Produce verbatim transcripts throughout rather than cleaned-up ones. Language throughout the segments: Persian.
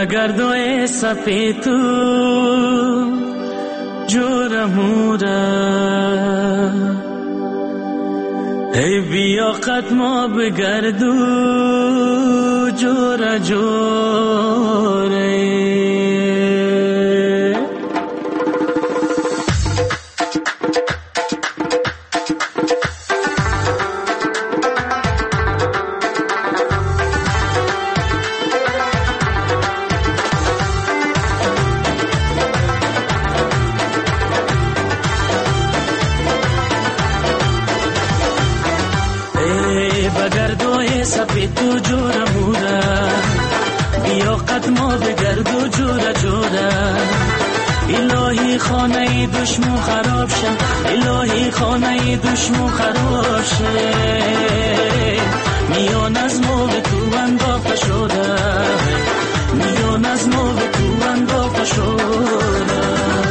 بگردوی سپیتو جورا مورا ای بیا قدما بگردو جورا جوره سپیدو جورا مورا بیا قدما بگردو جورا جورا الهی خانه دشمن خراب شد الهی خانه دشمن خراب شد میان از ما به تو انداخته شده میان از ما به تو انداخته شده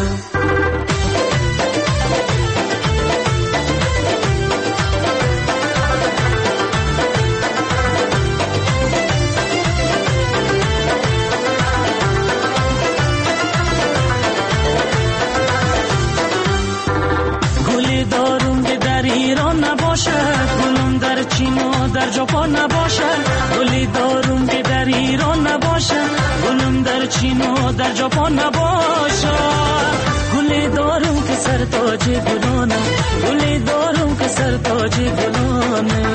گلم در چین و در ژاپن نباشد گلی دارم که در ایران نباشد گلم در چین و در ژاپن نباشد گلی دارم که سر تاج گلانه گلی دارم که سر تاج گلانه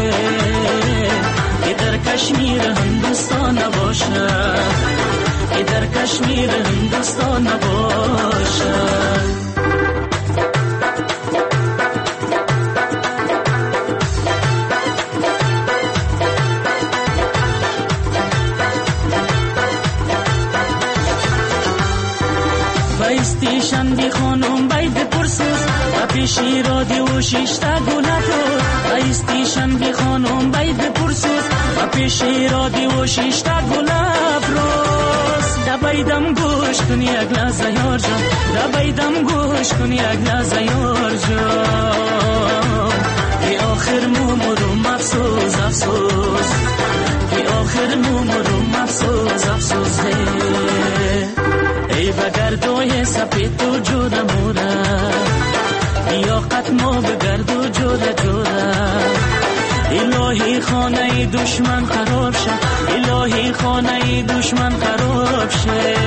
که در کشمیر هندوستان نباشد که در کشمیر هندوستان نباشد بایستیشن بی خانم باید پرسوز و پیشی رادی و شیشتا گلافروز بایستیشن بی خانم باید پرسوز و پیشی رادی و شیشتا گلافروز دبایدم گوش کن یک لحظه یار جان دبایدم گوش کن یک لحظه یار جان که آخر مومرم افسوس افسوس که آخر مومرم افسوس افسوس ای بگردوی سپیدو جورا مورا بیا قدما بگردو جورا جورا الهی خانه دشمن خراب شد الهی خانه دشمن خراب شد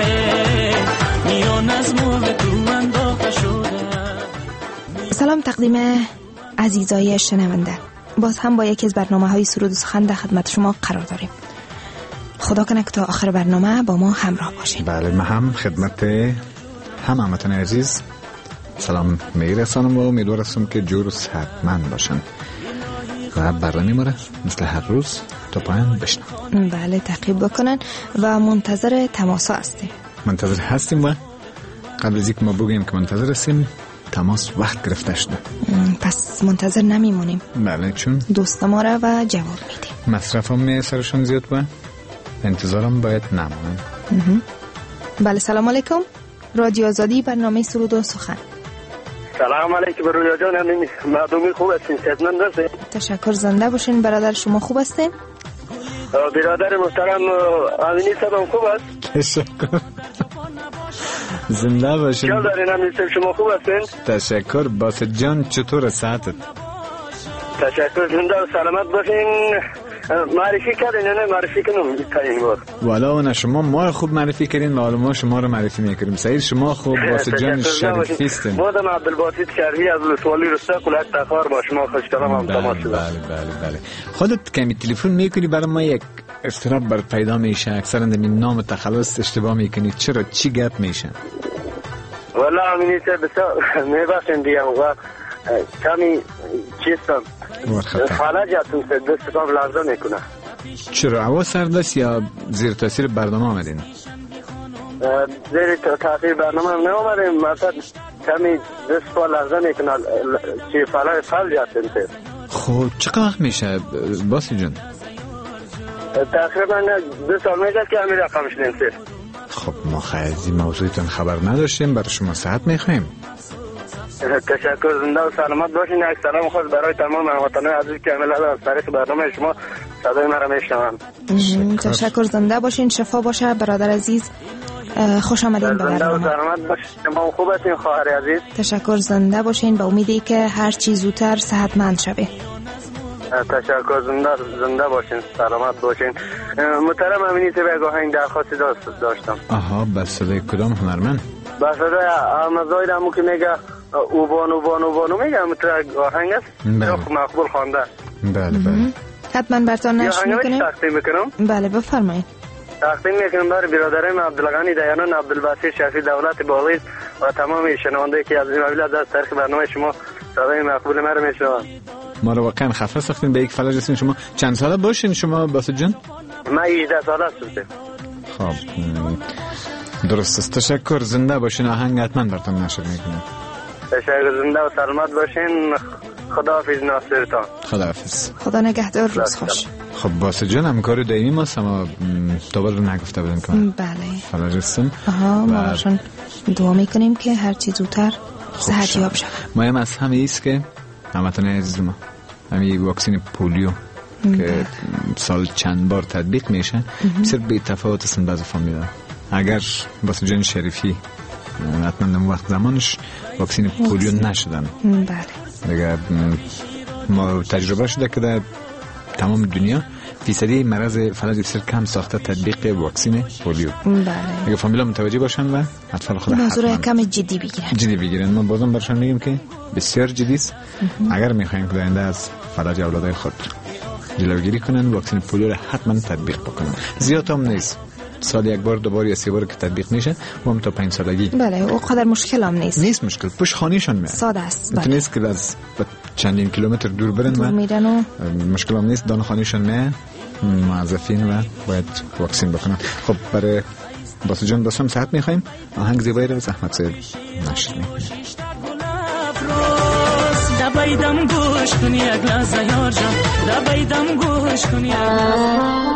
میان از ما به تو انداخته شده. سلام تقدیم عزیزای شنونده، باز هم با یکی از برنامه‌های سرود و سخن در خدمت شما قرار داریم. خدا کنه که تا آخر برنامه با ما همراه باشین. بله، من هم خدمت هم همتون عزیز سلام میرسانم و امیدوار هستم که جور و صحتمند باشن و برنامه ما را مثل هر روز تا پایان بشنون. بله، تعقیب بکنن و منتظر تماس هستیم. منتظر هستیم و قبل از اینکه ما بگیم که منتظر هستیم تماس وقت گرفته شده، پس منتظر نمیمونیم. بله، چون دوست ما را و جواب میدیم. مصرف هم سرشون زیاد با انتظارم باید نمونم. بله، سلام علیکم. رادیو آزادی، برنامه سرود و سخن. سلام علیکم رویا جان، مردمی خوب هستین؟ صحتمند هستین؟ تشکر، زنده باشین. برادر شما خوب هستین؟ برادر محترم امینی صاحب خوب است؟ تشکر، زنده باشین. چطور دارین امینی صاحب، شما خوب هستین؟ تشکر. باسط جان چطور صحتت؟ تشکر، زنده و سلامت باشین. معرفی کردین یا نه معرفی کنم این بار؟ والا اون شما ما رو خوب معرفی کردین و ما شما رو معرفی میکنیم. سعید شما خوب واسه جان شریفی هستین. مادام عبدالباسط شریفی از لسوالی رسته کلات تخار با شما خوش کلام هم تماس شده. بله بله بله. خودت کمی تلفن میکنی برای ما، یک استراب بر پیدا میشه. اکثرا این نام تخلص اشتباه میکنی. چرا؟ چی گپ میشه؟ والا امینی صاحب بسیار میبخشین دیگه و کمی چیستم فلجتون سه دستم لرزه میکنه. چرا؟ هوا سرد است یا زیر تاثیر برنامه آمدین؟ زیر تاثیر برنامه هم نامدیم، مثلا کمی دست پا لرزه میکنه. چی فلج فلجتون سه. خب چقدر وقت میشه باسی جون؟ تقریبا دو سال میشه که همین رقمش نمیشه. خب ما خیلی موضوعیتون خبر نداشتیم، برای شما صحت میخوایم. تشکر، زنده و سلامت باشین. یک سلام خاص برای تمام هموطنان عزیز که عمل از طریق برنامه شما صدای من را میشنوند. تشکر، زنده باشین، شفا باشه برادر عزیز. خوش آمدین به برنامه. زنده و سلامت باشین. شما خوب هستین خواهر عزیز؟ تشکر، زنده باشین، با امیدی که هر چی زودتر صحتمند شوه. تشکر، زنده زنده باشین، سلامت باشین. محترم امینی تو به آهنگ درخواستی داشتم. آها، بس صدای کدام هنرمند؟ بس صدای احمدزاید همون که میگه اوبان اوبان اوبانو میگه مثل آهنگ است. بله. مقبول خوانده. بله بله. حتما براتون نشر میکنیم. تقدیم میکنم. بله بفرمایید. تقدیم میکنم برای برادرم عبدالغنی دیانان، عبدالبصیر شفیع، دولت باقی و تمام شنونده که از این مبیل از طریق برنامه شما صدای مقبول ما رو میشنوند. ما رو واقعا خفه ساختین به یک فلج هستین. شما چند ساله باشین شما باسط جان؟ من هجده ساله هستم. خب درست است. تشکر، زنده باشین. آهنگ حتما براتون نشر میکنم. تشکر، زنده و سلامت باشین. خداحافظ ناصرتان. خداحافظ. خدا نگهدار، روز خوش. خب باسط جان همکار دائمی ما اما دوباره رو نگفته بودیم که من بله فلج هستم. آها، ما براشون دعا میکنیم که هر چی زودتر صحت یاب شود. مهم از همه ایست که هموطن عزیز ما همین واکسن پولیو که سال چند بار تطبیق میشه بسیار بی تفاوت هستن بعض فامیلا. اگر باسط جان شریفی حتما در وقت زمانش واکسن پولیو نشدن، بله دیگه ما تجربه شده که در تمام دنیا فیصدی مرض فلج بسیار کم ساخته تطبیق واکسن پولیو. بله. اگه فامیلا متوجه باشن و اطفال خود موضوع کم جدی بگیرن جدی بگیرن ما بازم برشان میگیم که بسیار جدی است. اگر میخواین که داینده از فلج اولادای خود جلوگیری کنن واکسن پولیو را حتما تطبیق بکنن. زیاد هم نیست، سال یک بار دو بار یا سه بار که تطبیق میشه و هم تا پنج سالگی. بله او قدر مشکل هم نیست. نیست مشکل، پشت خانهشون میاد. ساده است. بله. نیست که از چندین کیلومتر دور برن دور و میرن و مشکل هم نیست، دان خانهشون میاد موظفین و باید واکسن بکنن. خب برای باسط جان باسم صحت میخوایم آهنگ زیبایی رو از احمد سید نشر میکنیم. دبایدم گوش کنی یک لحظه یار جان، دبایدم گوش کنی یک لحظه.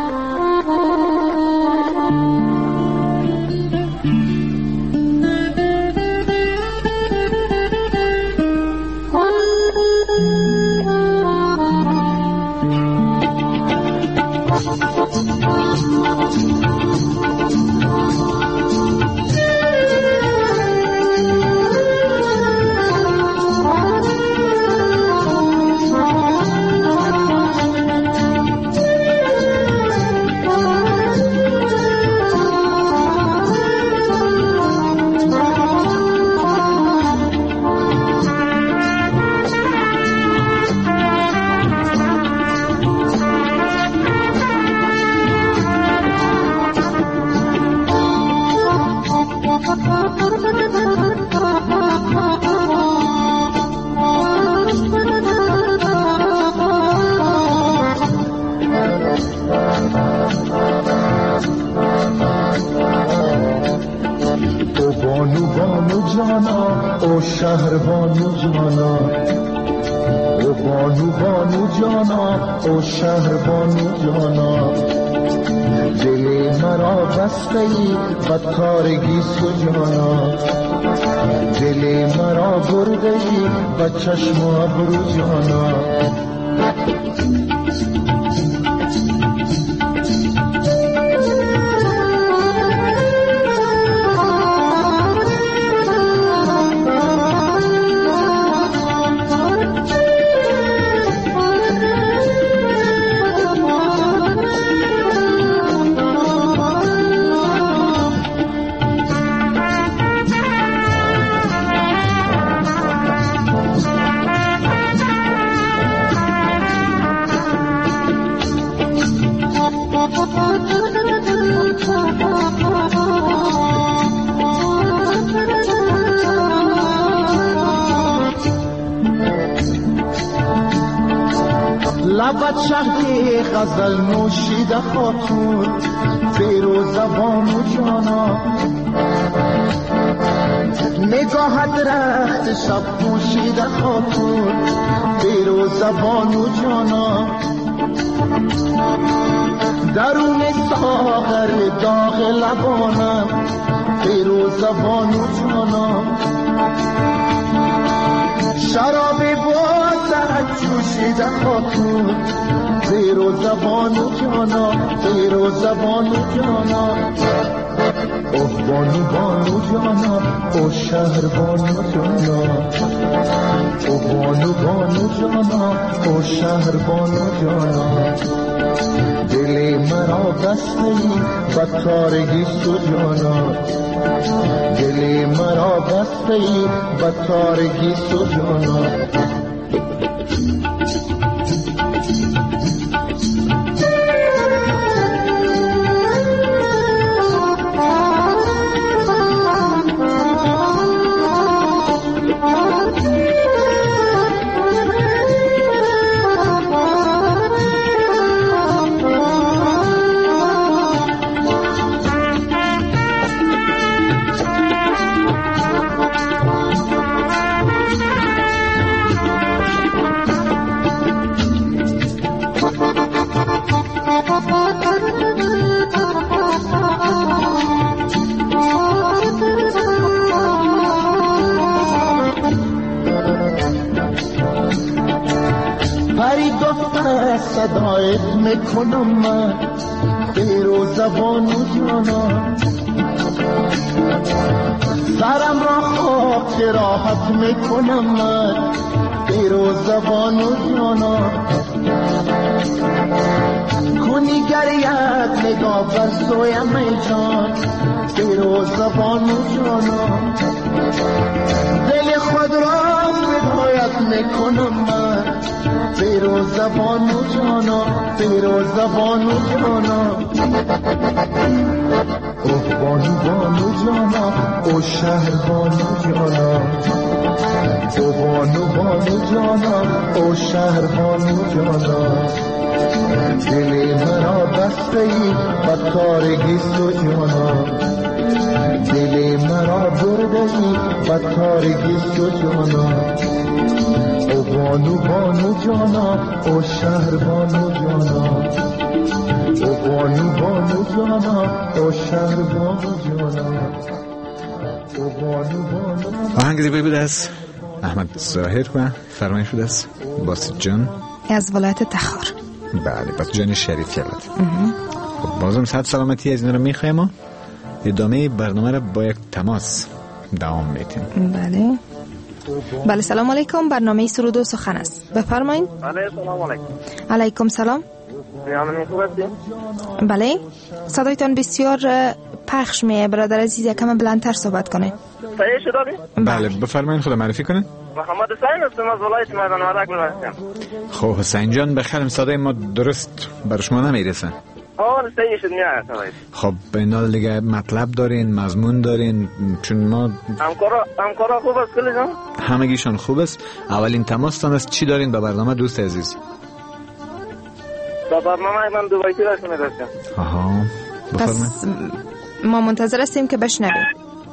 شهر بانو جانا او بانو بانو جانا او شهر بانو جانا دل مرا بسته ای بدکارگی سجانا دل مرا برده ای بد چشم و ابرو جانا لبت شهد غزل نوشیده خاتون فیروز زبانو جانا نگاهت رخت شب پوشیده خاتون فیروز زبانو جانا درون ساغر داغ لبانم فیروز زبانو جانا شراب بازد جوشیده خاتون زیر و زبان و جانا زیر و زبان و جانا اوه بانو بانو جانا او شهر بانو جانا اوه بانو بانو جانا او شهر بانو جانا دل مرا بسته ای بدکارگی تو جانا دل مرا بسته ای بدکارگی تو جانا صدایت میکنم من دیر و زبان و جانا سرم را خاک راحت میکنم من دیر و زبان و جانا کنی گریت نگاه بر سویم ای جان دیر و زبان و جانا دل خود را فدایت میکنم من دیر و زبان و جانا دیر و زبان و جانا اوه بانو بانو جانا او شهر بانو جانا او بانو بانو جانا او شهر بانو جانا دل مرا بسته ای بدکارگی تو جانا دل مرا برده ای بدکارگی تو جانا او بانو بانو جانا او شهر بانو جانا او بانو بانو جانا او شهر بانو جانا او بانو بانو. آهنگ زیبایی بود از احمد ظاهر و فرمایش بود از باسط جان از ولایت تخار. بله باسط جان شریفی البته. خب بازم صحت سلامتی از این رو میخوایم و ادامه برنامه رو با یک تماس دوام میدیم. بله بله سلام علیکم. برنامه سرود و سخن است، بفرمایید. بله سلام علیکم. علیکم سلام. بیامین خوب هستید؟ بله صدایتان بسیار پخش میه برادر عزیز، یکم بلندتر صحبت کنه. صحیح شده؟ بله بفرمایید خود معرفی کنه. محمد حسین هستم از ولایت میدان وردک هستم. خب حسین جان بخیر، صدای ما درست بر شما نمیرسه؟ آه صحیح شد میاد. خب به این حال دیگه مطلب دارین، مضمون دارین، چون ما همکارا همکارا خوب است کلی جان؟ همگیشان خوب است. اولین تماستان است چی دارین به برنامه دوست عزیز؟ به برنامه من دو بیتی راست می‌داشتم. آها پس ما منتظر هستیم که بشنویم.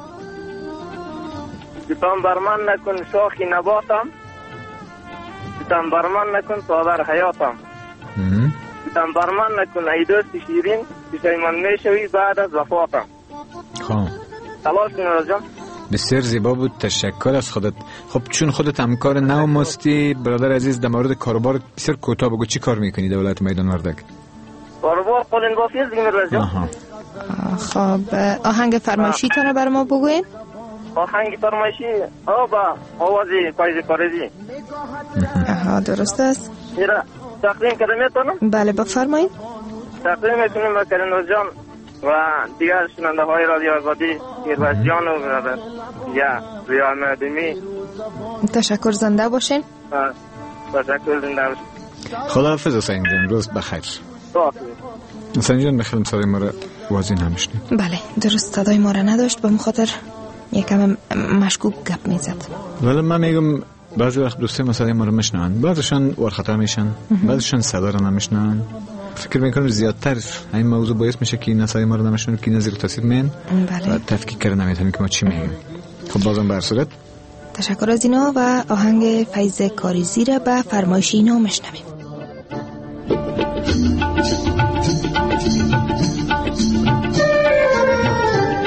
ستم بر من نکن شاخی نباتم، ستم بر من نکن سادر حیاتم، ستم بر من نکن ای دوست شیرین پشیمان میشوی بعد از وفاتم. خب خلاص کنید جان. بسیار زیبا بود، تشکر از خودت. خب چون خودت همکار نو مستی برادر عزیز، در مورد کاروبار بسیار کوتاه بگو، چی کار میکنی در ولایت میدان وردک؟ کاروبار قولن بافی است دیگه جان. آها خب آهنگ فرمایشی تونه بر ما بگوین. آهنگ فرمایشی آبا آوازی پاییز پارزی. آها درست است. میرا تقدیم کنم میتونم؟ بله بفرمایید. تقدیم میتونم با کریم جان و دیگر شنونده های رادیو آزادی ایرواز جان و برادر یا ریان مردمی. تشکر، زنده باشین. تشکر، زنده باشین. خداحافظ حسین جان، روز بخیر. حسین جان بخیرم صدای ما را واضح نمیشنید. بله درست صدای ما را نداشت، به مخاطر یکم مشکوک گپ میزد. ولی من میگم بعضی وقت دوستی مسئله ما رو میشنون، بعضیشان ورخطا میشن، بعضیشان صدا رو نمیشنون. فکر میکنم زیادتر این موضوع باعث میشه که این صدای ما رو نمیشنون، که نظیر تاثیر مین بله. و تفکیک کردن نمیتونیم که ما چی میگیم. خب بازم بر صورت تشکر از اینا و آهنگ فیض کاریزی را به فرمایش اینا میشنویم.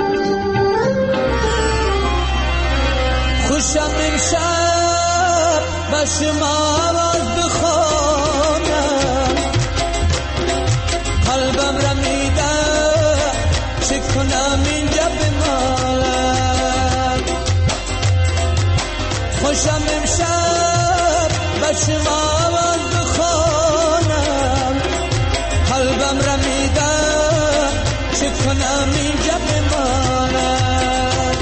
خوشم امشب چشم آواز بخونم قلبم رمیده چه کنم اینجا بمالم خوشم امشب چشم آواز بخونم قلبم رمیده چه کنم اینجا بمالم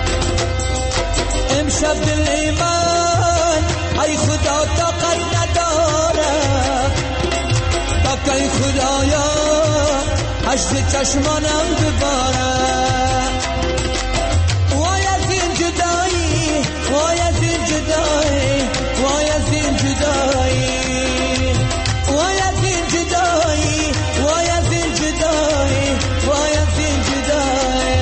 امشب دل من ای خدا طاقت نداره تا که خدایا اشک چشمانم بباره وای از این جدایی وای از این جدایی وای از این جدایی وای از این جدایی وای از این جدایی وای از این جدایی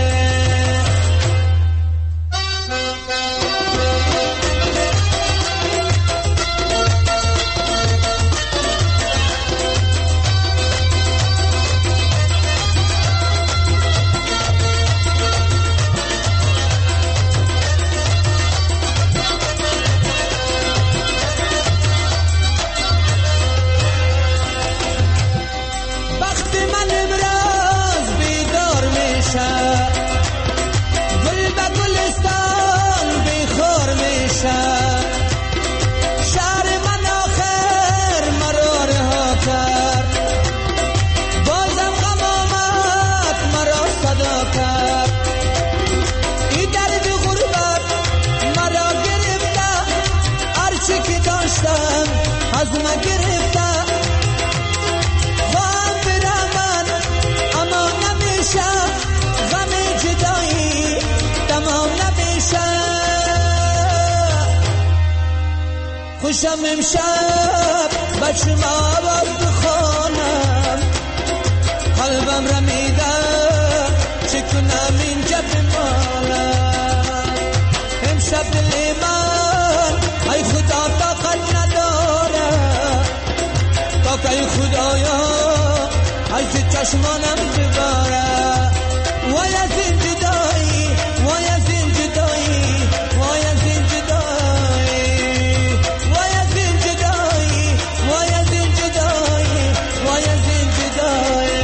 خوشم امشب بچم آواز بخونم قلبم رمیده چه کنم اینجا بمالم امشب دل من ای خدا طاقت نداره تا که ای خدایا ای که چشمانم بباره وای از این جدایی وای از این جدایی وای از این جدایی وای از این جدایی وای از این جدایی وای از این جدایی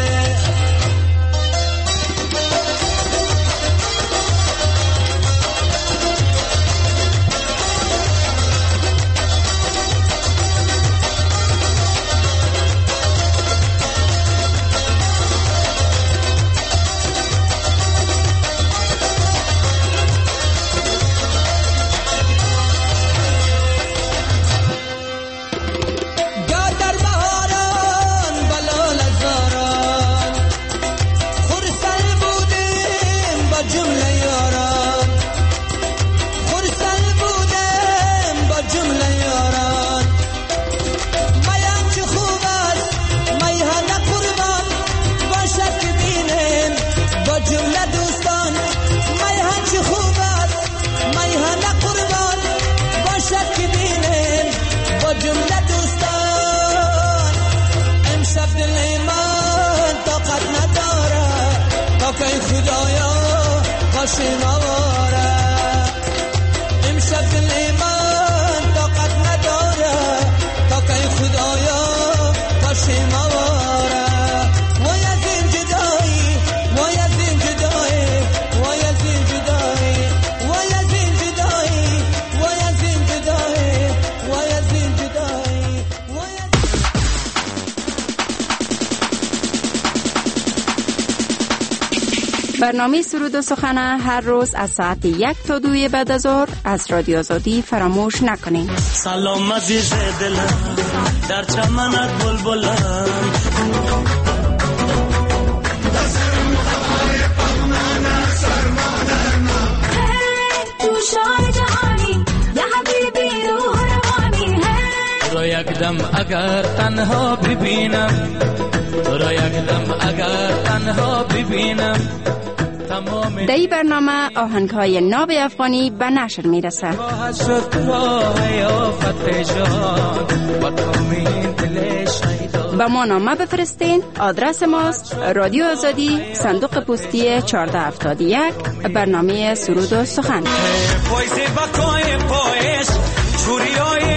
خدایا قاسم آواره امشب دل من طاقت نداره تا که خدایا قاسم آواره وای از این جدایی وای از این جدایی وای از این جدایی وای از این جدایی وای از این جدایی وای از این جدایی وای از برنامه سرود و سخن هر روز از ساعت یک تا دوی بعد از ظهر از رادیو آزادی فراموش نکنین. سلام عزیز دلم در چمنت بلبلم تو شاه جهانی یا حبیبی روح روانی تو را یک دم اگر تنها ببینم تو را یک دم اگر تنها ببینم در این برنامه آهنگ‌های ناب افغانی به نشر میرسه. با ما نامه بفرستین. آدرس ماست رادیو آزادی، صندوق پستی چهارده هفتاد و یک، برنامه سرود و سخن.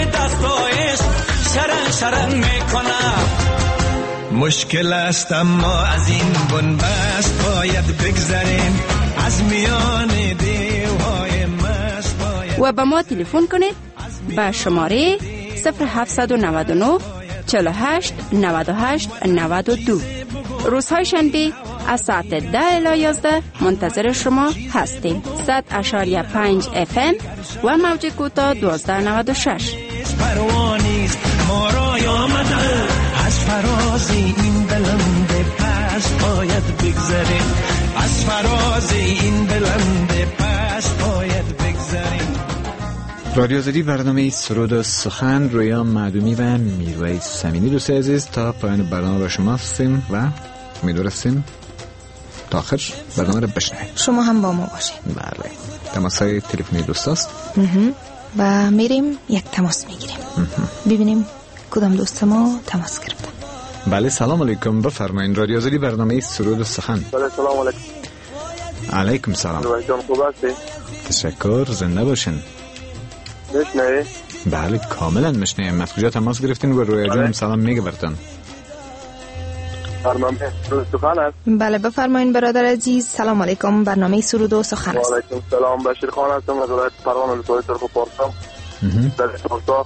رنگ میکنم. مشکل است اما از این بنبست باید بگذریم، از میان دیوهای مست باید. و به ما تلفن کنید به شماره صفر هفت نه نه چهل و هشت نود و هشت نود و دو. روزهای شنبه از ساعت ده الی یازده منتظر شما هستیم. صد اشاریه پنج اف ام و موج کوتاه دوازده نود و شش. پروانیست ما رای آمده، از فراز این بلند پست باید بگذریم، از فراز این بلند پست باید بگذریم. رادیو آزادی، برنامه سرود و سخن، رویا معدومی و میرویس سمینی. دوست عزیز، تا پایان برنامه با شما هستیم و امیدوار هستیم تا آخر برنامه رو بشنوید. شما هم با ما باشید. بله، تماس‌های تلفنی دوست است و میریم یک تماس میگیریم ببینیم کدام دوست ما تماس گرفته. بله، سلام علیکم، بفرمایید. رادیو آزادی، برنامه سرود و سخن. بله، سلام علیکم. علیکم سلام. جان خوب هستی؟ تشکر، زنده باشین. میشنوی؟ بله، کاملا میشنویم. از کجا تماس گرفتین و رویا جانم سلام میگه برتون؟ برنامه سرود و سخن است. بله بفرمایید برادر عزیز. سلام علیکم، برنامه سرود و سخن است. و علیکم سلام، بشیر خان هستم از ولایت پروان ولسوالی سرخ پارسا. در پارسا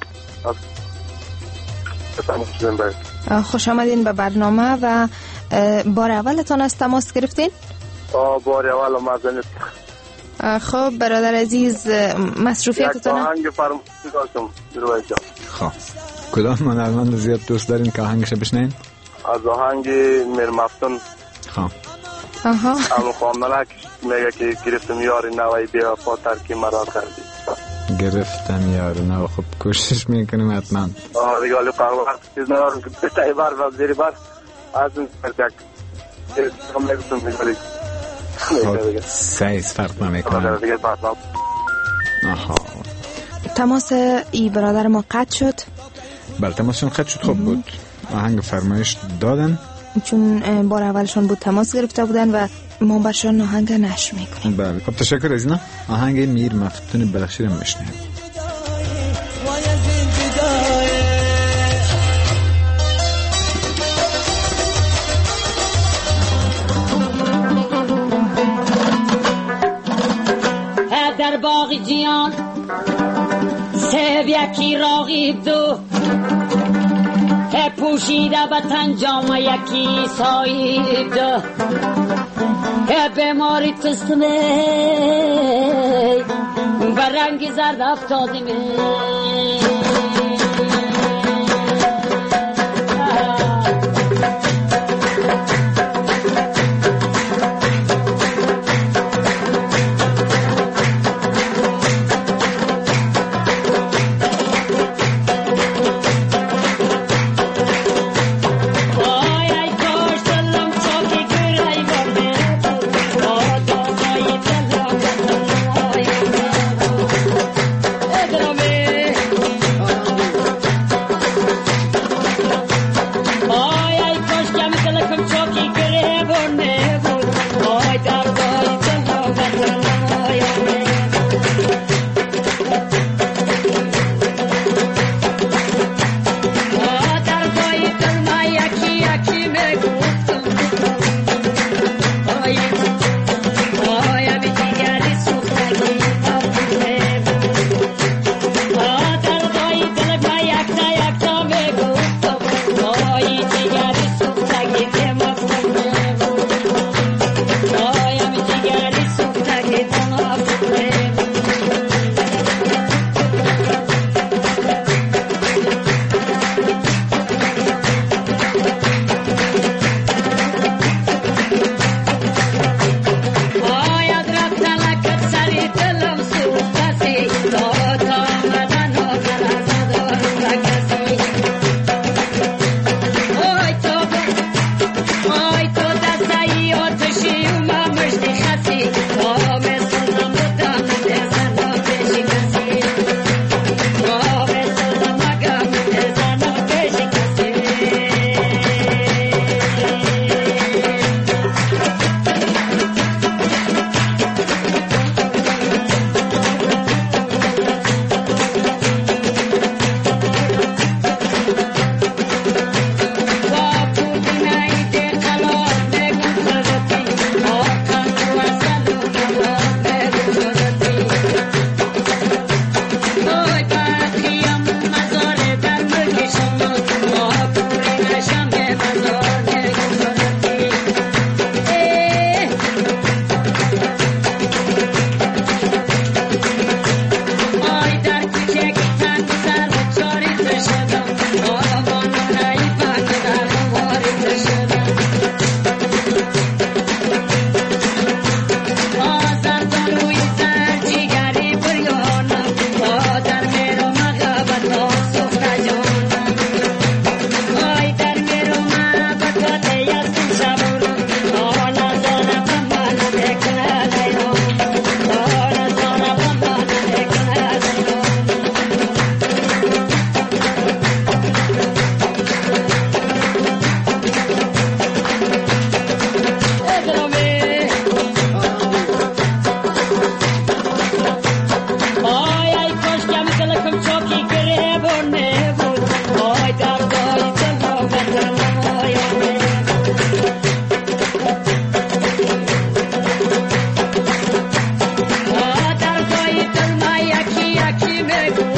از خوش آمدین به برنامه و بار اولتان از تماس گرفتین؟ آه بار اول مزنید. خب برادر عزیز، مصروفیتتان؟ یک آهنگ فرمایش داشتم میرویس جان. خب کدام هنرمند زیاد دوست دارین که آهنگش بشنوین؟ از آهنگ میر مفتون. خب آها، همون خواندنک میگه که گرفتم یار نوی بی وفا ترکی مرا کردی. گرفتم یار نو. خب کوشش میکنیم حتما. آه دیگه ولی قرار چیز ندارم که بتایی بر و زیری بر از این پرچک هم نگفتم میگولی. خب سیز فرق نمیکنم. دیگه فرق نم. آها، تماس ای برادر ما قطع شد. بله، تماسشون قطع شد. خوب بود، آهنگ فرمایش دادن چون بار اولشون بود تماس گرفته بودن و ما برشان آهنگ نشر میکنیم. بله، خب تشکر از اینا. آهنگ میر مفتون بلخشی رو میشنیم. در باغ جیان سب یکی راغیب دو، پوشیده به تن جامه یکی سایب دو، بیماری تستمه برنگ زرد افتاده می.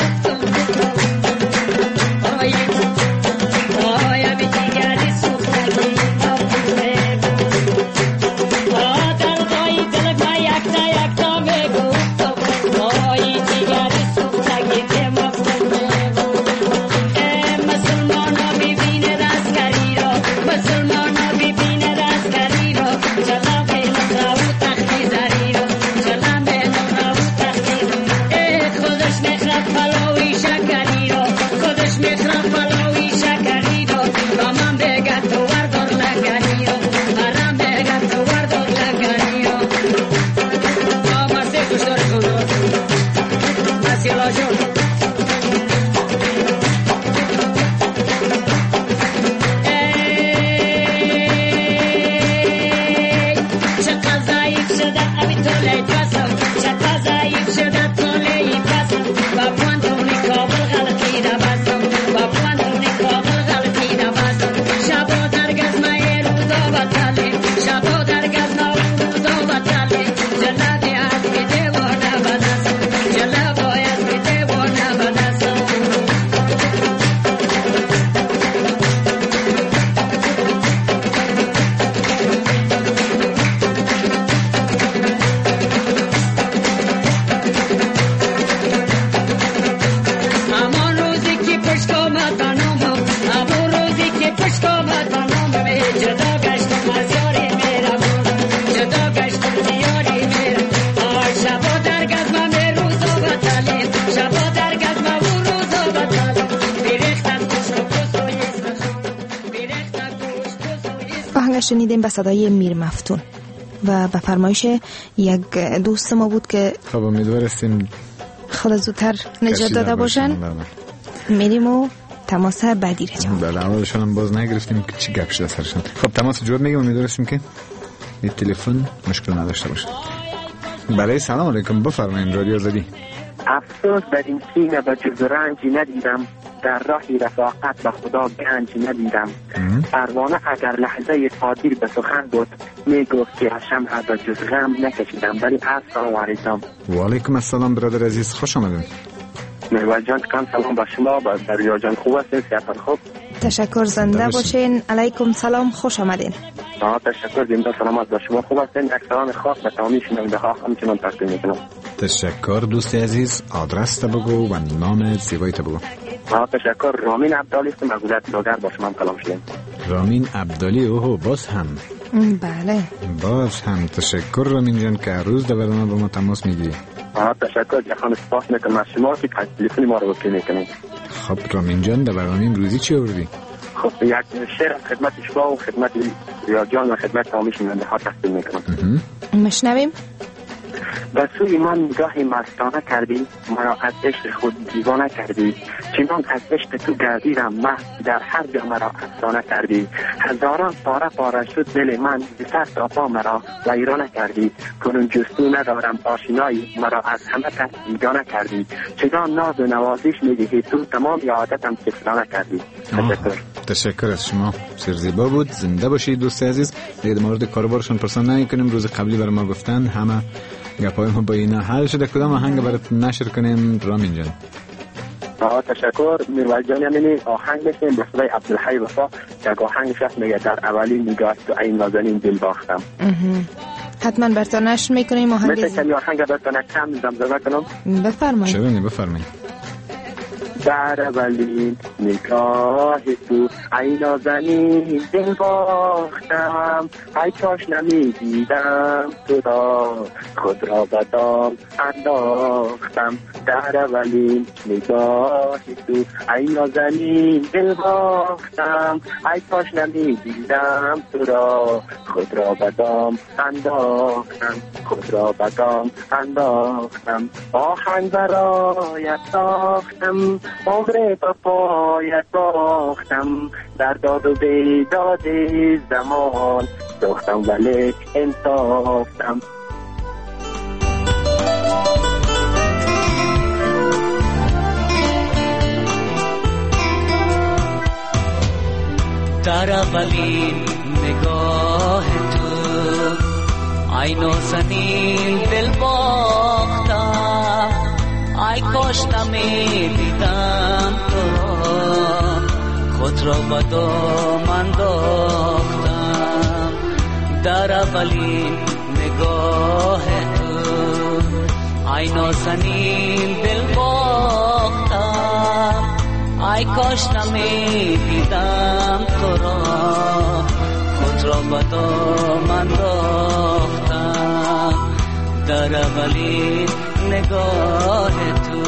شنیدیم به صدای میر مفتون و به فرمایش یک دوست ما بود که خب امیدوارستیم خدا زودتر نجات داده باشن. میریم و تماس بعدی رو جواب بله اولشون هم باز نگرفتیم که چی گپ شده سرشون. خب تماس جواب میگیم امیدوارستیم که این تلفن مشکل نداشته باشه. بله سلام علیکم بفرمایید رادیو زدی. افسوس بر این سینه به جز رنجی ندیدم، در راهی رفاقت به خدا گنجی ندیدم. پروانه اگر لحظه قادر به سخن بود میگفت که شمع به جز غم نکشیدم. ولی السلام علیکم. و علیکم السلام برادر عزیز، خوش آمدین. میوه جان کام سلام با شما، با دریا جان خوب هستین؟ صحت خوب؟ تشکر، زنده باشین. علیکم سلام، خوش آمدین. آه تشکر، زنده سلامت با شما. خوب هستین؟ یک سلام خاص به تمامی شنونده ها همچنان تقدیم میکنم. تشکر دوست عزیز، آدرس تا بگو و نام زیبایی تا بگو. آه تشکر، رامین عبدالی است، مگولت لوگر با شما کلام شدیم. رامین عبدالی، اوه باز هم بله باز هم تشکر رامین جان که روز در برنامه با ما تماس میگیری. آه تشکر جهان سپاس میکنم از شما که تلفن ما رو وکیل میکنید. خب رامین جان در برنامه امروزی چی آوردی؟ خب یک شعر خدمت شما و خدمت ریا جان و خدمت تمامی شنونده ها تقدیم میکنم. مشنویم. به سوی من نگاه مستانه کردی، مرا از عشق خود دیوانه کردی. چنان از عشق تو گردیدم مست، در هر جا مرا افسانه کردی. هزاران پاره پاره شد دل من، به سر تا پا مرا ویرانه کردی. کنون جستو ندارم آشنایی، مرا از همه کس بیگانه کردی. چنان ناز و نوازش میدهی تو، تمام عادتم طفلانه کردی. تشکر. تشکر از شما، سر زیبا بود. زنده باشید دوست عزیز. دیگه در مورد کاروبارشون پرسان نکنیم. روز قبلی برای ما گفتن همه گپای ما با اینا حل شده. کدام آهنگ برات نشر کنیم رامین جان؟ آه تشکر میروال جان. یعنی آهنگ میشیم به صدای عبدالحی وفا که آهنگش هست میگه در اولین نگاه تو این نازنین دل باختم. حتما براتون نشر میکنیم آهنگ. مثل کمی آهنگ براتون کم زمزمه کنم. بفرمایید. چرا بفرمایید. در اولین نگاه تو ای نازنین دل باختم، ای کاش نمیدیدم تو را خود را بدام انداختم. در اولین نگاه تو ای نازنین دل باختم، ای کاش نمیدیدم تو را خود را بدام انداختم. خود را بدام انداختم. آهنگ برایت ساختم، عمر با پایت باختم. در داد و بیداد زمان ساختم ولی انصافتم. در اولین نگاه تو ای نازنین دل باختم، ای کاش نمیدیدم تو را، خود را به دامن انداختم. در اولین نگاه تو ای نازنین دل باختم. ای کاش نمیدیدم تو را، خود را به دامن انداختم. در اولین نگاه تو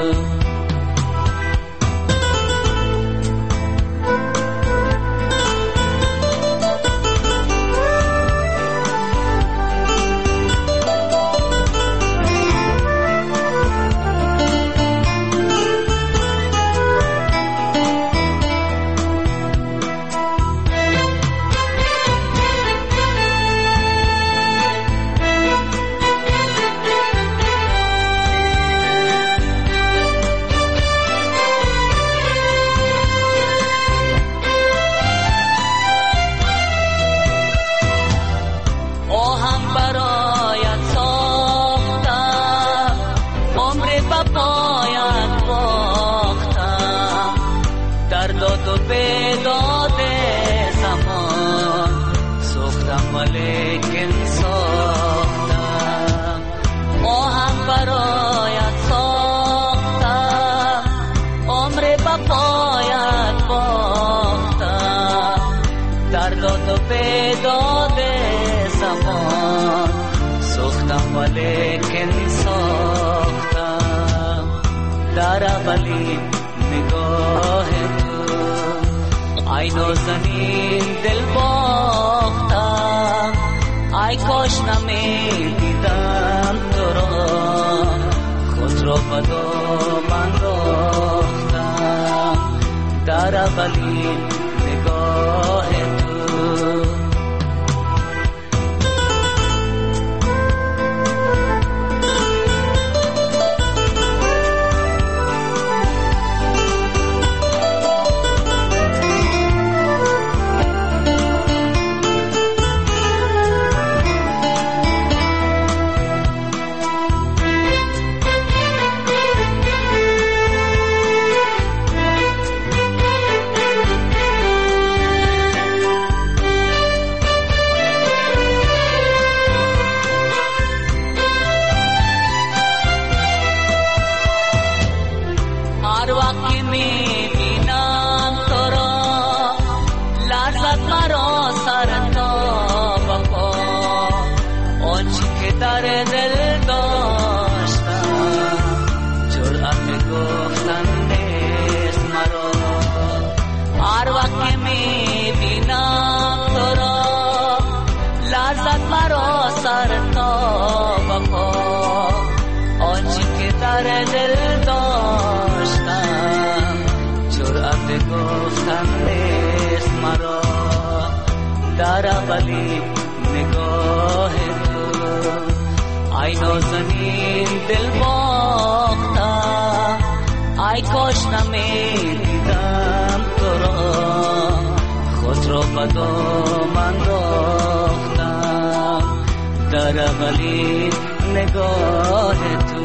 لیکن ساختم. در اولین نگاه تو ای نازنین دل باختم. ای کاش نمیدیدم تو را، خود را به دامن انداختم. در اولین نگاه تو در اولین نگاه تو ای نازنین دل باختم. ای کاش نمیدیدم تو را، خود را به دامن انداختم. در اولین نگاه تو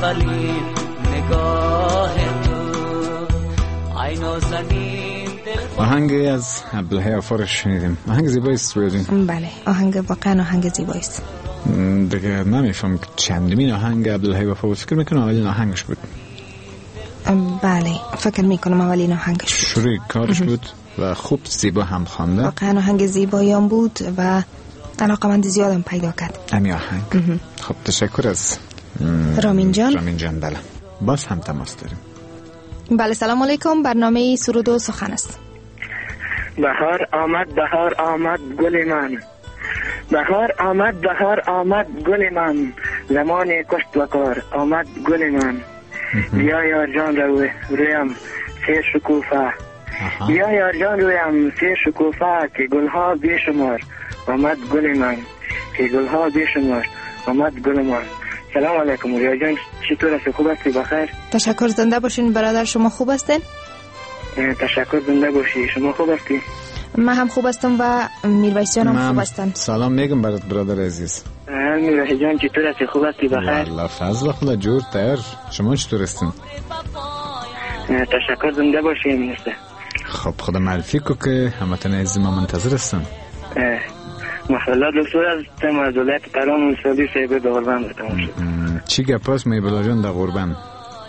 ولی نگاه تو عین و زمین دل. آهنگی از عبدالحی آفار شنیدیم. آهنگ زیبایی است رویدین. بله آهنگ واقعا آهنگ زیبایی است. دیگه نمیفهم چندمین آهنگ عبدالحی وفا بود. فکر میکنم اولین آهنگش بود. بله فکر میکنم اولین آهنگش بود. شروع کارش بود و خوب زیبا هم خوانده. واقعا آهنگ زیبایی هم بود و علاقمند زیادم پیدا کرد امی آهنگ. خب تشکر از رامین جان. رامین جان بله. باز هم تماس داریم. بله سلام علیکم. برنامه سرود و سخن است. بهار آمد بهار آمد گل من، بهار آمد بهار آمد گل من، زمان کشت و کار آمد گل من. بیا یار جان رو رویم سه شکوفه، بیا یار جان رویم سه شکوفه که گلها بیشمار آمد گل من، که گلها بیشمار آمد گل من. سلام علیکم ریا جان، چطور هستی؟ خوب هستی؟ بخیر؟ تشکر. زنده باشین برادر. شما خوب هستین؟ تشکر. زنده باشی. شما خوب هستی؟ من هم خوب هستم و میرویسیان هم خوب هستن. سلام میگم برات برادر عزیز. میرویس جان چطور هستی؟ خوب هستی؟ بخیر؟ والله فضل خدا جور تر. شما چطور هستین؟ تشکر. زنده باشی منسته. خب خدا معرفی کو که همتن عزیز ما منتظر هستن. محلا دکتر از تم از ولایت ترام سعودی سیبه به قربان بتم شد. چی گپاس میبلا جان در قربان؟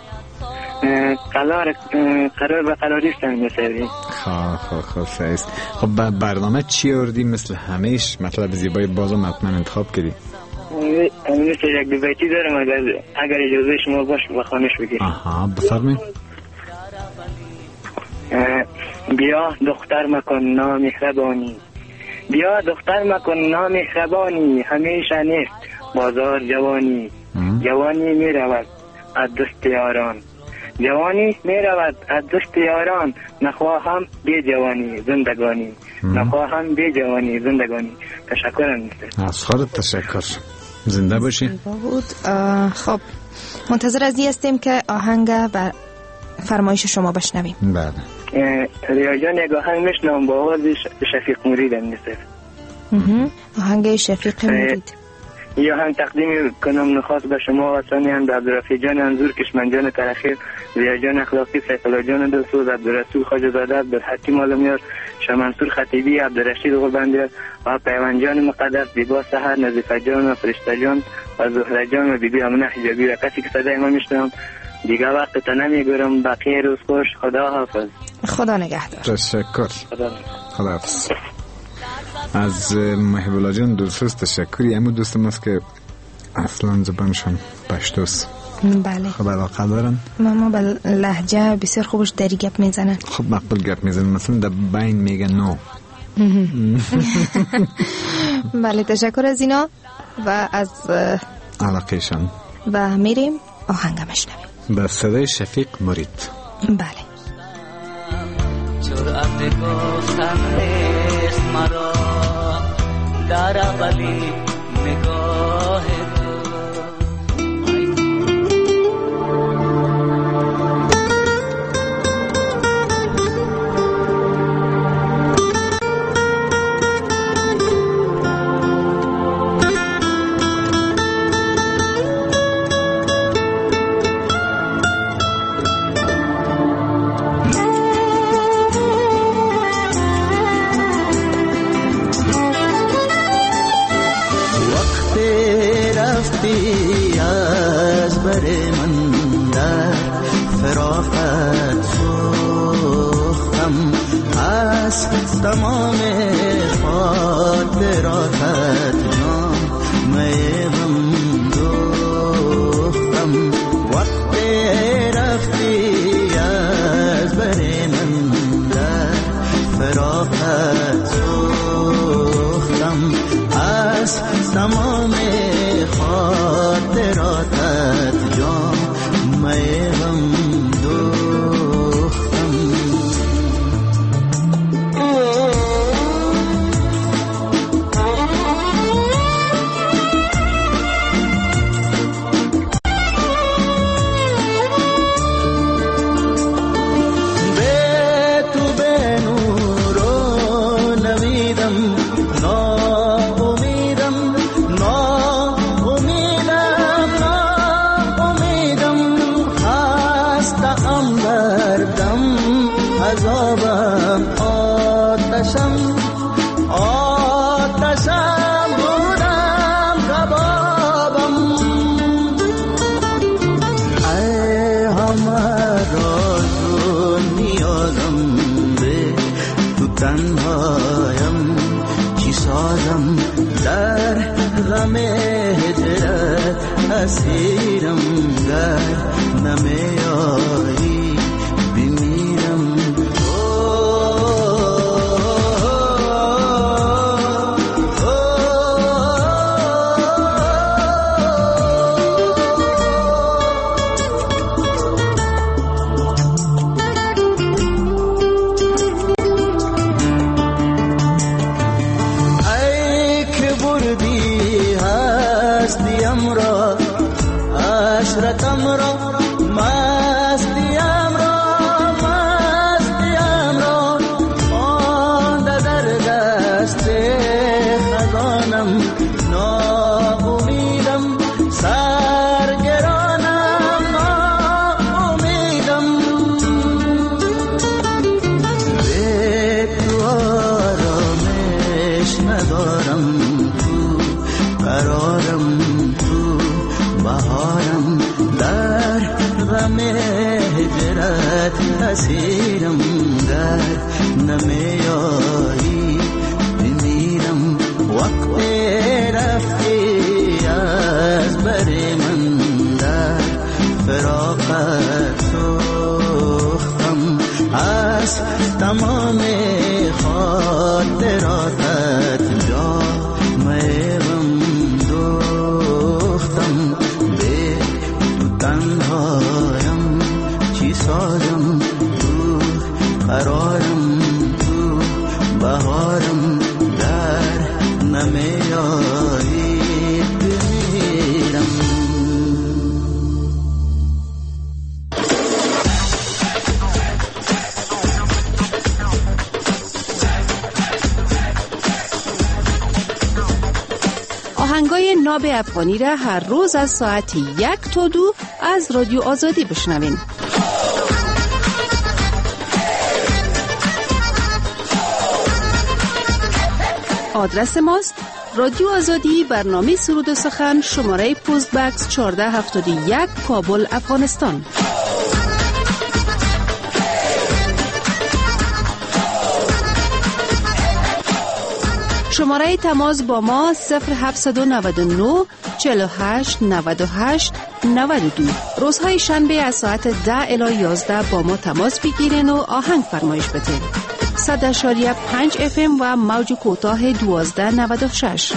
قرار قرار به قراریستن مثلی. خب خب خب فیست. خب برنامه چی آوردی؟ مثل همیش مطلب زیبای بازو مطمئن انتخاب کردی. امروز یک دو بیتی دارم اگر اگر اجازه شما باش بخوانش بگیرید. آها بفرمایید. بیا دختر مکن نامهربانی، بیا دختر مکن نامهربانی، همیشه نیست بازار جوانی. جوانی می رود از دست یاران، جوانی می رود از دست یاران، نخواهم بی جوانی زندگانی، نخواهم بی جوانی زندگانی. تشکرم میشه. از خودت تشکر. زنده باشی. بود. خب منتظر از این هستیم که آهنگ و فرمایش شما بشنویم. بله. ریا جان یک آهنگ میشنم با آواز شفیق مرید هم نیست. آهنگ شفیق مرید. یا هم تقدیم کنم نخواست به شما و ثانی هم به عبدالرفیع جان انظور، کشمن جان ترخیر، ریا جان اخلاقی، سیف الله جان دلسوز، عبدالرسول خواجه زاده، عبدالحکیم عالمیار، شمنصور خطیبی، عبدالرشید قربندیار و پیوند جان مقدس، بیبا سحر، نظیفه جان و فرشته جان و زهره جان و بیبی امنه حجابی و کسی که صدای ما میشنم. دیگه وقت تا نمیگرم. بقیه روز خوش. خدا حافظ. خدا نگهدار. تشکر. خدا خدا حافظ. از محب الله جان دلسوز تشکری. امو دوستم است که اصلا زبانشان پشتوست. بله. خب علاقه دارن. ماما با لهجه بسیار خوبش دری گپ میزنن. خب مقبول گپ میزنن. مثلا در بین میگن نو. بله تشکر از اینا و از علاقهشان. و میریم آهنگ مشنویم به صدای شفیق مرید. بله. جرأت گفتن نیست مرا در اولی نگاه تمام خاطراتت جان میهم دوختم، وقت رفتی از بر من در فراقت سوختم، از تمام خاطراتت جان میهم دوختم. ام دردم عذابم آتشم آتشم بودم کبابم ای همه راز و نیازم به تو تنهایم چی سازم در غم هجرت اسیرم گر نمیایی بمیرم ای که بردی هستیم را عشرتم را مستیم را مستیم را مانده در دست خزانم ناامیدم سرگرانم ناامیدم به تو آرامش ندارم تو قرارم تو بهارم در غم هجرت اسیرم در نمیایی بمیرم وقت رفتی از بر من در فراقت سوختم از تمام خاطراتت جامعم دوختم به تو تنهایم چی سازم تو قرارم تو بهارم در نمیایی بمیرم آهنگای ناب افغانی را هر روز از ساعت یک تا دو از رادیو آزادی بشنوین. آدرس ماست رادیو آزادی، برنامه سرود و سخن، شماره پست بکس چهارده هفتاد و یک، کابل، افغانستان. شماره تماس با ما صفر هفتصد و نود و نه چهل و هشت نود و هشت نود و دو. روزهای شنبه از ساعت ده الی یازده با ما تماس بگیرین و آهنگ فرمایش بدین. صد اشاریه پنج اف ام و موج کوتاه دوازده نود و شش.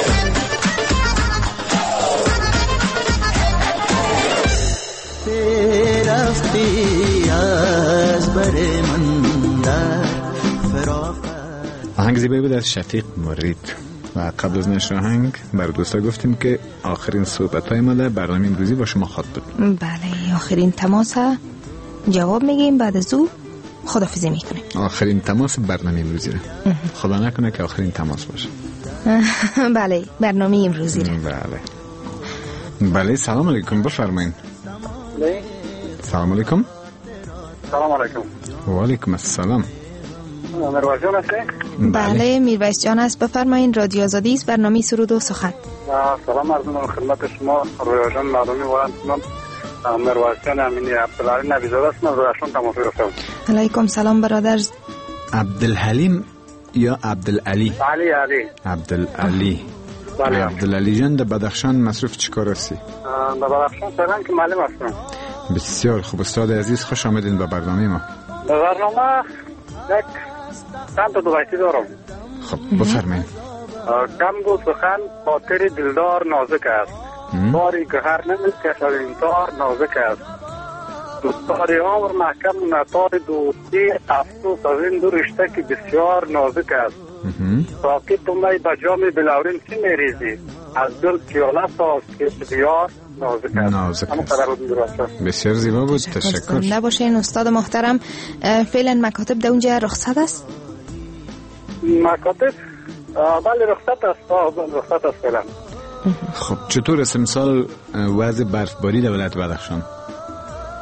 رفتی از بر من در فراق. آهنگ زیبایی بود از شفیق مرید. و قبل از نشر آهنگ بر دوستا گفتیم که آخرین صحبت‌های ما در برنامه امروزی با شما خواهد بود. بله، آخرین تماس جواب میگیم، بعد از او خداحافظی میکنیم. آخرین تماس برنامه امروزی را خدا نکنه که آخرین تماس باشه. بله، برنامه امروزی را. بله بله. سلام علیکم، بفرمایید. بله. سلام علیکم. سلام علیکم. و علیکم السلام. میرویس جان هستی؟ بله، میرویس جان است، بفرمایید. رادیو آزادی است، برنامه سرود و سخن. سلام عرض می‌کنم خدمت شما. رویا جان معلومی وارد من میرویس جان امینی عبدالعلی نبی‌زاده هستم. رویا جان تماس گرفتم. علیکم سلام برادر. عبدالحلیم یا عبدالعلی؟ علی علی. عبدالعلی. بله. عبدالعلی جان در بدخشان مصروف چیکار هستی؟ در بدخشان فعلا که معلم هستم. بسیار خوب. استاد عزیز خوش آمدین به برنامه ما. به برنامه یک چند تا دوبایتی دارم. خب بفرمایید. کم گو سخن خاطر دلدار نازک است، باری که هر نمی‌کشد این تار نازک است. دوستاری عمر محکم نتار دوستی، افسوس از این دو رشته که بسیار نازک است. ساقی تو می به جام بلاورین چی میریزی؟ از دل پیاله ساز که بسیار نازک است. نازک است. بسیار زیبا بود، تشکر. نباشین استاد محترم. فعلا مکاتب در اونجا رخصت است؟ مکاتب بله رخصت است. رخصت است فعلا. خب چطور است امسال وضع برفباری در ولایت بدخشان؟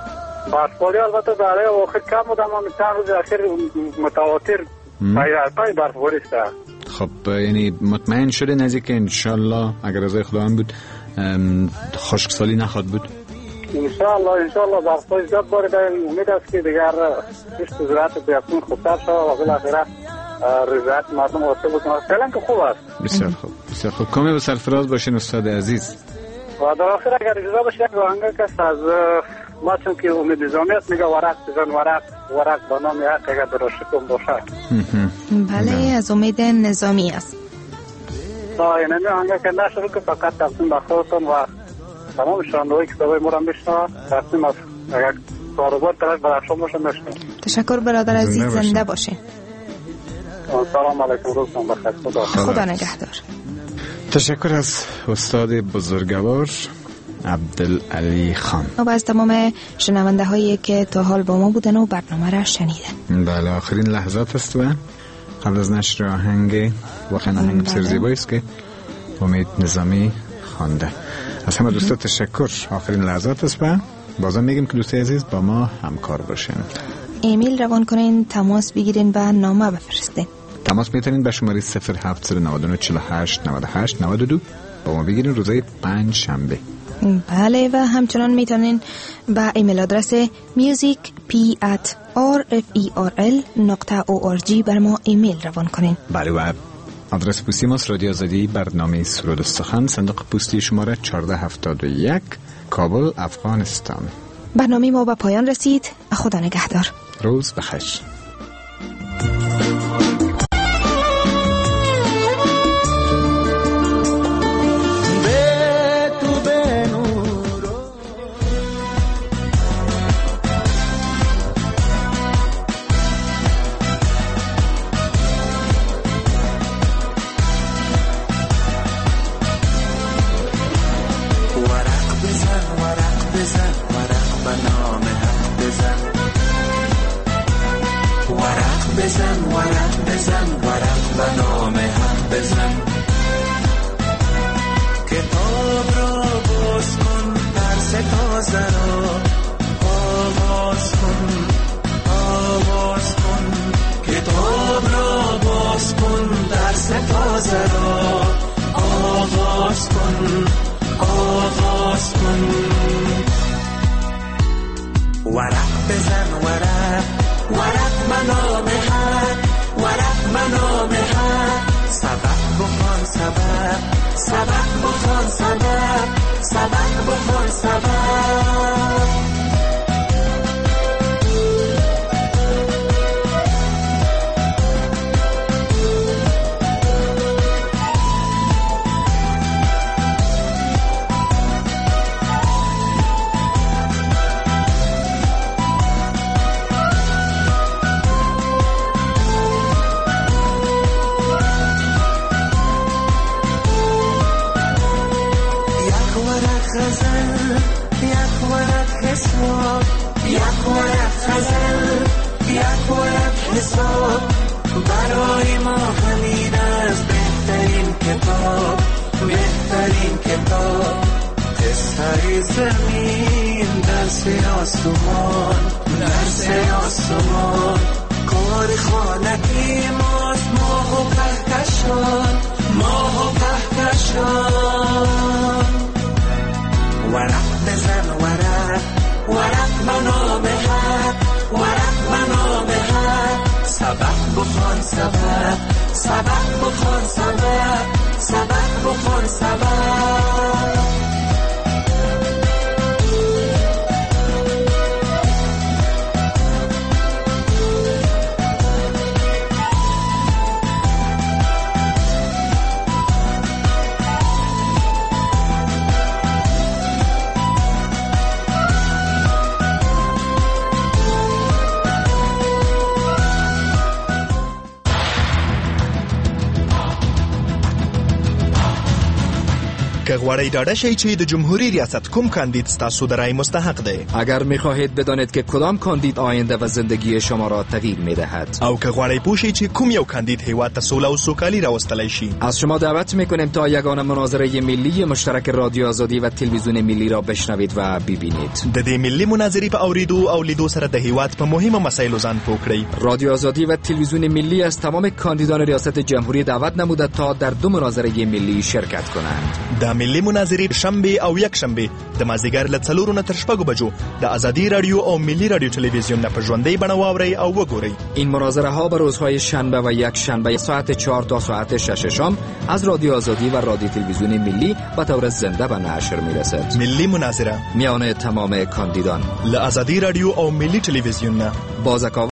برفباری البته برای آخر کم بود، اما چند روز اخیر متواتر پای برفباری است. خب یعنی مطمئن شده نزدیک انشالله اگر رضای خدا هم بود خشکسالی نخواد بود؟ انشالله انشالله برفباری زیاد باره داریم. امید است که دیگر کشت زراعت بیفتون خوبتر شد و بالاخره رضایت مردم حاصل بکنه. فعلا که خوب است. بسیار خوب بسیار خوب. کامی به سرفراز باشین استاد عزیز. و در آخر اگر اجازه باشه یک آهنگ است از ما، چون که امید نظامی است میگه ورق بزن ورق ورق به نام حق اگر در عاشقم باشه. بله از امید نظامی است. تا اینمی آهنگ که نشد که فقط تقسیم به خودتون و تمام شنونده‌های کتابای ما را میشنوه تقسیم از اگر کاروبار طرف برخشان باشه میشنوه. تشکر برادر عزیز، زنده باشین. سلام علیکم، روزتون بخیر. خدا خدا نگهدار. تشکر از استاد بزرگوار عبدالعلی خان و از تمام شنونده هایی که تا حال با ما بودن و برنامه را شنیدن. بله آخرین لحظات است و قبل از نشر آهنگ واقعا آهنگ بسیار زیبایی است که امید نظامی خوانده. از همه دوستا تشکر. آخرین لحظات است و بازم میگیم که دوست عزیز با ما همکار باشین، ایمیل روان کنین، تماس بگیرین و نامه بفرستین. تماس میتونین به شماره صفر هفت نه نه چهل و هشت نود و هشت نود و دو با ما بگیرین روزای پنج شنبه. بله و همچنان میتونین به ایمیل آدرس music p at r f e r l dot org بر ما ایمیل روان کنین. بله و آدرس پستی ماست رادیو آزادی، برنامه سرود و سخن، صندوق پستی شماره چهارده هفتاد و یک، کابل، افغانستان. برنامه ما به پایان رسید. خدا نگهدار. روز بخیر. برای ما همین از بهترین کتاب، بهترین کتاب، قصه زمین درس آسمان، درس آسمان، کار خانگی ماست، ماه و کهکشان، ماه و کهکشان. ورق بزن ورق، ورق منامه حق، ورق منامه حق، سبق بخوان سبق، سبق بخوان سبق، سبق بخوان سبق. غواړئ ډاډه شئ چې د جمهوریت ریاست کوم کاندید ستاسو د رای مستحق دی. اگر می‌خواهید بدانید که کدام کاندید آینده و زندگی شما را تغییر می‌دهد، او که غواړئ پوه شئ چې کوم یو کاندید هیواد ته سوله او سوکالي راوستلی شي، از شما دعوت می‌کنیم تا یگانه مناظره ملی مشترک رادیو آزادی و تلویزیون ملی را بشنوید و ببینید. د دې ملي مناظرې په اوریدو او لیدو سره د هیواد په مهمو مسایلو ځان پوه کړئ. رادیو آزادی و تلویزیون ملی از تمام کاندیدان ریاست جمهوری دعوت نموده تا در دو مناظره ملی شرکت کنند. د ملي مناظرې شنبه او یک شنبه د مازدیګر له څلورو نه تر شپږو بجو د آزادی رادیو او ملی رادیو تلویزیون نه په ژوندۍ بڼه واورئ او وګورئ. این مناظره ها به روزهای شنبه و یک شنبه ساعت چهار تا ساعت شش شام از رادیو آزادی و رادیو تلویزیون ملی به طور زنده به نشر میرسد. ملی مناظره میان تمام کاندیدان له آزادی رادیو او ملی تلویزیون نه بازکاوی